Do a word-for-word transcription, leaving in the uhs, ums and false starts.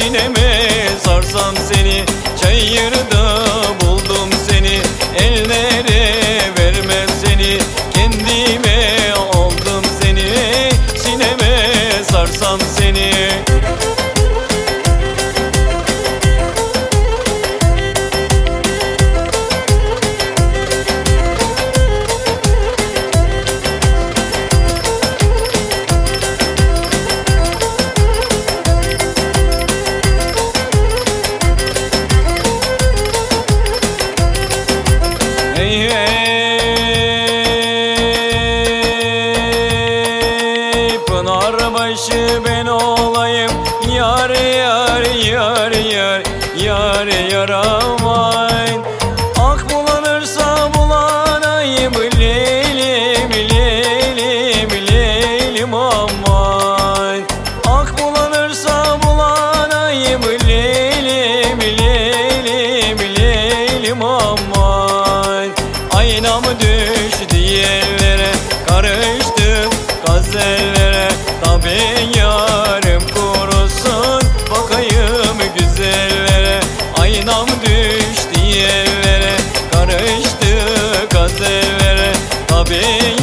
sineme sarsam seni. Çayırda buldum seni, ellere vermem seni. Kendime aldım seni, sineme sarsam seni. Hey hey, Pınarbaşı ben olayım, yar yar yar yar yar yar aman. Ak bulanırsa bulanayım, leylim leylim leylim aman. Ak bulanırsa bulanayım, leylim leylim leylim aman. Aynam düştü yerlere, karıştım gazellere. Tabi yarım kurusun, bakayım güzellere. Aynam düştü yerlere, karıştı gazellere. Tabi